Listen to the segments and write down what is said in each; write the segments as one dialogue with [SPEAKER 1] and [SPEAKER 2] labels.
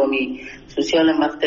[SPEAKER 1] اجتماعی سوسیال وقت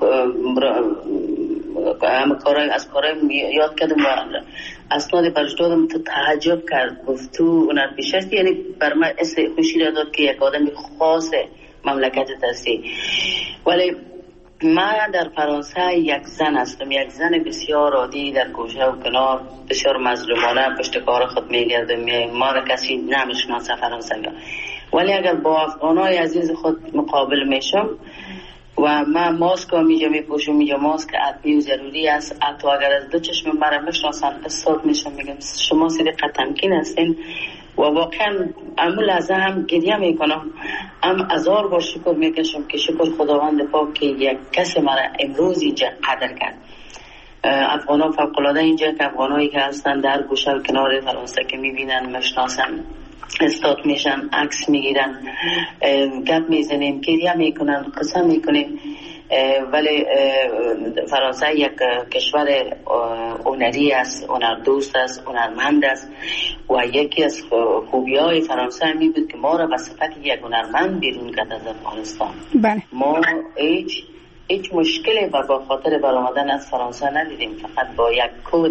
[SPEAKER 1] همه کارهای از کارهای یاد کردم و اسناد برش دادم. تو تعجب کرد، گفت تو هنر پیشه هستی، یعنی بر من اسم خوشی را داد که یک آدم خاص مملکت هستی. ولی من در فرانسه یک زن هستم، یک زن بسیار عادی در گوشه و کنار، بسیار مظلومانه پشت کار خود میگردم. ما را کسی نمیشناسه فرانسه، ولی اگر با افغانای عزیز خود مقابل میشم و من ماسک میجا میپوشم، میجا ماسک عطمی و ضروری است، حتی اگر از دو چشم مرا میشناسن استاد میشم، میگم شما صدیق تمکین هستین و واقعا امول از هم گریه میکنم. هزار بار شکر میکشم که شکر خداوند پاک که یک کسی مرا امروز اینجا قدر کرد. افغانا فوق العاده اینجا که افغانایی که هستن در گوشه و کنار فرانسه که میبینن میشناسن استاد میشن، عکس میگیرن، گپ میزنیم، گریه میکنن، قصه میکنیم. ولی فرانسه یک کشور هنری است، هنردوست است، هنرمند است و یکی از خوبی‌های فرانسه می بود که ما را به صفت یک هنرمند بیرون کرد از افغانستان.
[SPEAKER 2] بله.
[SPEAKER 1] ما هیچ مشکلی با خاطر برآمدن از فرانسه ندیدیم، فقط با یک کد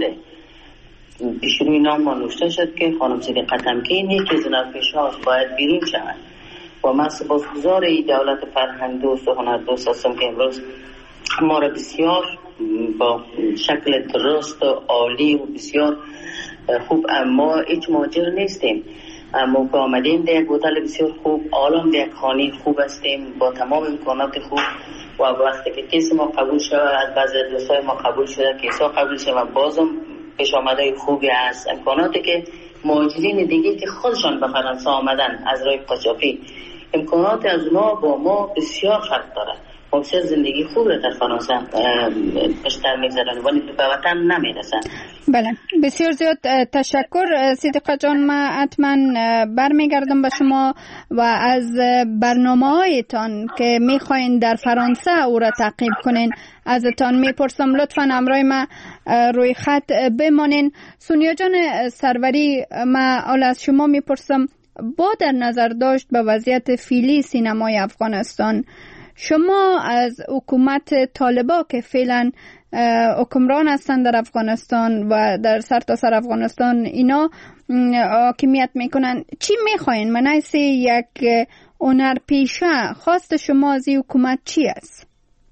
[SPEAKER 1] پیشروی نام ما نوشته شد که خانم صدیقه تمکین یکی از هنرپیشه‌هاست باید بیرون شود و من سپاسگزار این دولت فرهنگ دوست و هنر دوست هستم که امروز ما را بسیار با شکل درست و عالی و بسیار خوب، ما هیچ مهاجر نیستیم، اما که آمدیم در یک هتل بسیار خوب، عالم در یک خانه خوب هستیم با تمام امکانات خوب و وقتی که کسی ما قبول شد، از بعضی دوستای ما قبول شده، کیسا قبول شد و بازم پیش آمده خوبی هست، امکاناتی که مهاجرین دیگه که خودشان به فرانسه آمدن از راه قاچاقی، امکانات از اونا با ما بسیار فرق داره. ما بسیار زندگی خوب رو در فرانسه پشتر میگذارن ولی به وطن نمیرسن.
[SPEAKER 2] بله، بسیار زیاد تشکر صدیقه جان. من حتما برمیگردم به شما و از برنامه‌هایتان که میخواین در فرانسه او را تعقیب کنین ازتان میپرسم. لطفا همراه ما روی خط بمانین. سونیا جان سروری، من حالا از شما میپرسم با در نظر داشت به وضعیت فعلی سینمای افغانستان، شما از حکومت طالبا که فعلا حکمران هستند در افغانستان و در سرتاسر افغانستان اینا حاکمیت میکنن، چی میخواین؟ من حیث یک هنرپیشه خواست شما از این حکومت چی است؟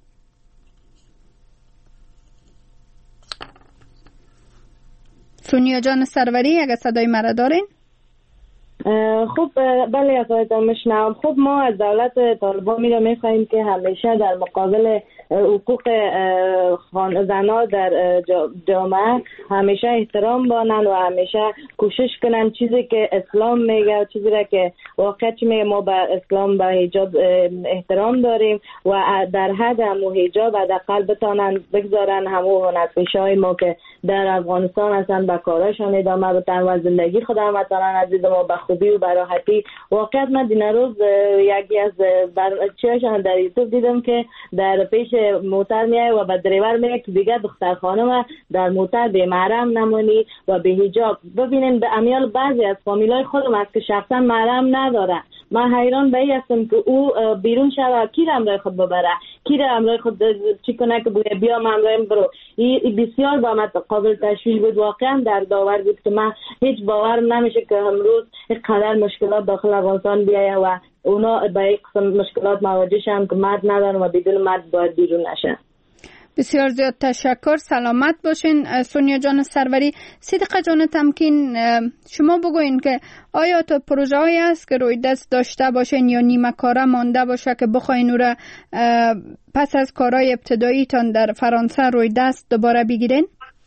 [SPEAKER 2] سونیا جان سروری، اگر صدای مرا دارین؟
[SPEAKER 3] خب بله اصلا میشنم. خب ما از دولت طالبان میخواهیم که همیشه در مقابل حقوق زنها در جامعه همیشه احترام بانن و همیشه کوشش کنن چیزی که اسلام میگه، چیزی را که واقعا میگه ما به اسلام به حجاب احترام داریم و در حد همو حجاب حداقل بتانن بگذارن همو هنرپیشه‌های ما که در افغانستان هستن به کاراشان ادامه بدن و زندگی خودم وطنان عزیز ما به خوبی و براحتی. واقعا من دین روز یکی از چیاشان در یوتیوب دیدم که در پیش موتر میای و به دریور میگه که دیگه دختر خانم در موتر به محرم نمونی و به حجاب. ببینین به امیال بعضی از فامیلای خودم هست که شخصا محرم نداره. من حیران به این هستم که او بیرون شوه، کی را همراه خود ببره، کی را همراه خود چی کنه که بیا من همراهم برو. این بسیار با من قابل تشویق بود، واقعا در داور بود که من هیچ باورم نمیشه که امروز اینقدر مشکلات داخل افغانستان بیایه و اونا به یک قسم مشکلات مواجه شدن که مرد ندارن و بدون مرد باید بیرون نشن.
[SPEAKER 2] بسیار زیاد تشکر، سلامت باشین سونیا جان سروری. صدیقه جان تمکین، شما بگوین که آیا تو پروژه هایی است که روی دست داشته باشین یا نیمه کاره مانده باشه که بخواین او را پس از کارهای ابتدایی تان در فرانسه روی دست دوباره بگیرین؟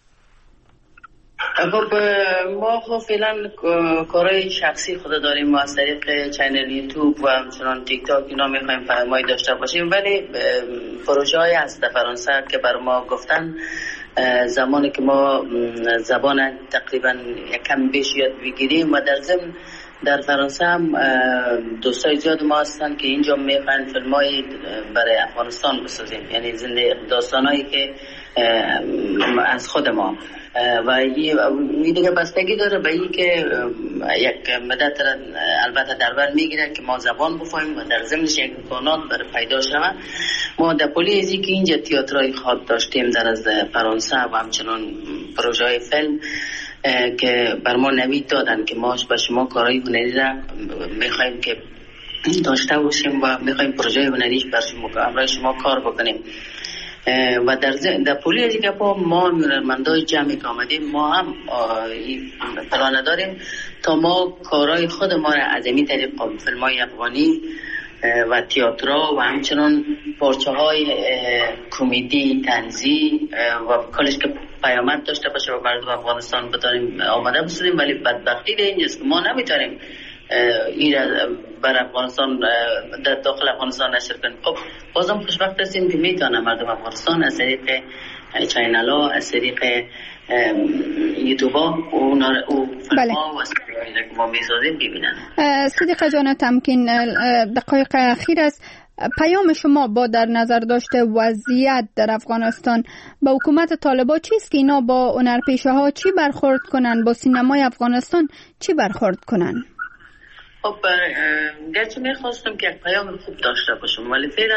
[SPEAKER 1] خب ما فعلا کارهای شخصی خود داریم، ما از طریق چینل یوتیوب و همچنان تیک تاک اینا میخوایم فرمایی داشته باشیم، ولی پروژه های هست در فرانسه که بر ما گفتن زمانی که ما زبان تقریبا کم بیش یاد بگیریم و در ضمن در فرانسه هم دوستای زیاد ما هستن که اینجا میخواین فیلمای برای افغانستان بسازیم، یعنی زنده داستانایی که از خود ما و این دیگه بستگی داره به این که یک مدت البته در بر میگیره که ما زبان بفهمیم و در ضمنش یک امکانات برای پیدا شود. ما در پلی ازی که اینجا تئاترای خواب داشتیم در از فرانسه و همچنان پروژه های فیلم که بر ما نوید دادن که ما به شما کارهای هنری را میخوایم که داشته باشیم و میخوایم پروژه هنریش بر شما کار بکنیم و در پولی از که ما هنرمندای جمعی که آمدیم ما هم پلانه داریم تا ما کارهای خود ما را از این طریق فیلم‌های افغانی و تئاتر و همچنان پارچه های کمدی طنزی و کلش که پیامد داشته باشه و مردم افغانستان بتونیم آماده بسازیم. ولی بدبختی اینجاست که ما نمیتونیم این بر افغانستان در داخل افغانستان نشر کنیم. خب بازم خوشبخت هستیم که میتونه مردم افغانستان از طریق چینل ها، از طریق یوتیوب ها او فیلم‌ها و سریالی که ما میسازیم ببینن.
[SPEAKER 2] صدیقه جان تمکین، دقایق اخیر است، پیام شما با در نظر داشته وضعیت در افغانستان به حکومت طالبان چیست که اینا با هنرپیشه ها چی برخورد کنن، با سینمای افغانستان چی برخورد کنن؟
[SPEAKER 1] خب گرچه میخواستم که یک پیام خوب داشته باشم ولی فعلا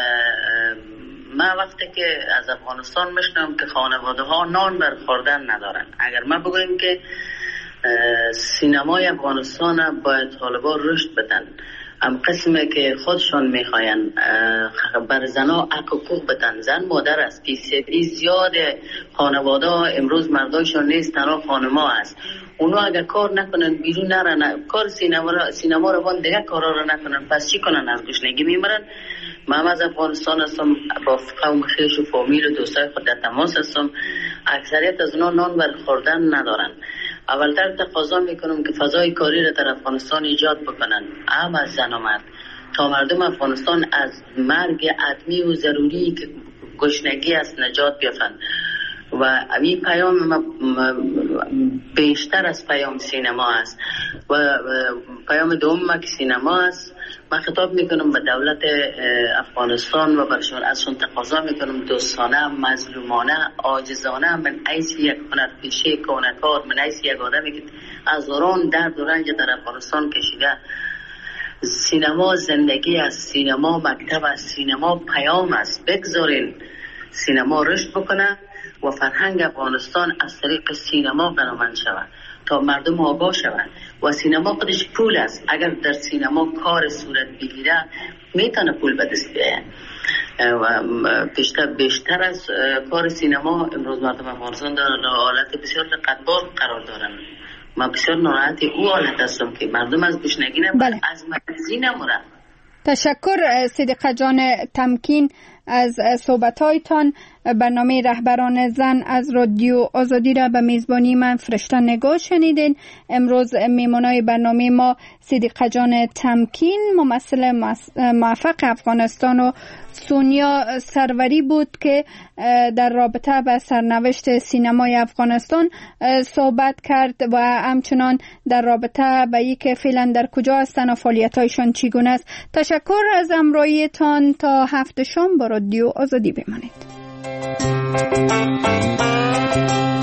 [SPEAKER 1] من وقتی که از افغانستان میشنم که خانواده ها نان بر خوردن ندارن. اگر ما بگویم که سینمای افغانستان باید طالبان رشد بدن، هم قسمه که خودشون میخواین بر زنها حقوق بدن، زن مادر است، فیصدی زیاد خانواده ها امروز مردایشون نیست، تنها خانما است. اونا اگر کار نکنن، بیرون نرن، کار سینما رو بان دیگه کارا رو نکنن، پس چی کنن؟ از گشنگی میمرن. من از افغانستان هستم، با قوم خویش و فامیل و دوستای خود در تماس هستم. اکثریت از اونا نان بر خوردن ندارن. اولتر تقاضا میکنم که فضای کاری را در افغانستان ایجاد بکنن، هم از زن و مرد، تا مردم افغانستان از مرگ حتمی و ضروری که گشنگی است نجات بیافند. و این پیام بیشتر از پیام سینما است و پیام دوم که سینما است. من خطاب میکنم به دولت افغانستان و برشون ازشون تقاضا میکنم دوستانه، مظلومانه، عاجزانه، من حیث یک هنرپیشه کار، من حیث یک آدمی که از دوران درد و رنج در افغانستان کشیده، سینما زندگی است، سینما مکتب است، سینما پیام است. بگذارین سینما رشد بکنه و فرهنگ افغانستان از طریق سینما قنومند شود تا مردم آگاه شوند. و سینما خودش پول است. اگر در سینما کار صورت بگیره میتونه پول به دست بیاره و بیشتر از کار سینما امروز مردم افغانستان در حالت بسیار قدبار قرار دارن. من بسیار ناراحت او حالت هستم که مردم از گشنگی نمورن، از مرزی نمورن.
[SPEAKER 2] تشکر صدیقه جان تمکین از صحبت‌هایتان. برنامه رهبران زن از رادیو آزادی را به میزبانی من فرشته نگاه شنیدین. امروز میمونای برنامه ما صدیقه جان تمکین، ممثل موفق افغانستان، و سونیا سروری بود که در رابطه با سرنوشت سینمای افغانستان صحبت کرد و همچنان در رابطه با اینکه فعلا در کجا هستند و فعالیت‌هایشان چگونه است. تشکر از همراهیتان. تا هفته شام با رادیو آزادی بمانید.